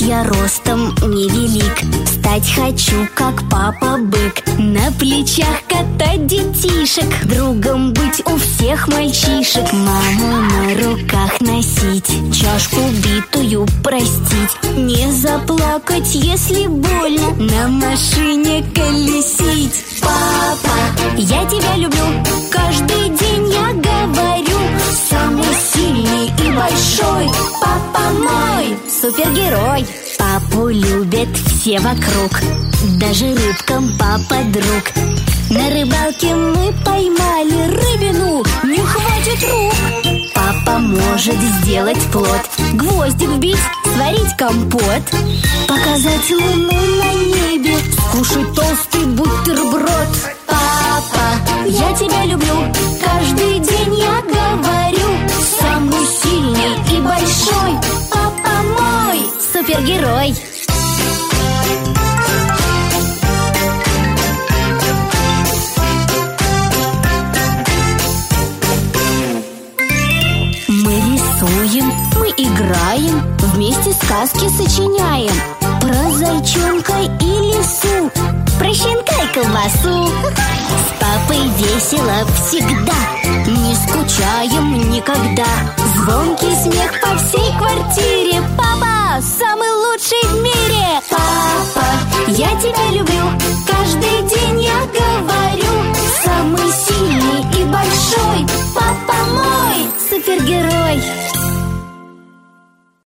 я ростом невелик, стать хочу, как папа-бык, на плечах катать детишек, другом быть у всех мальчишек, маму на руках носить, чашку битую простить, не заплакать, если больно, на машине колесить. Папа, я тебя люблю, каждый день я говорю, самый сильный и большой, папа мой супергерой. Папу любят все вокруг, даже рыбкам папа друг. На рыбалке мы поймали рыбину, не хватит рук. Папа может сделать плод, гвозди вбить, сварить компот, показать луну на небе, скушать толстый бутерброд. Папа, я тебя люблю, каждый день я говорю, самый сильный и большой, папа мой супергерой. Мы рисуем, мы играем, вместе сказки сочиняем, про зайчонка и лису, про щенка и колбасу. С папой весело всегда, не скучаем никогда. Звонкий смех по всей квартире, папа самый лучший в мире. Папа, я тебя люблю, каждый день я говорю, самый сильный и большой, папа мой супергерой.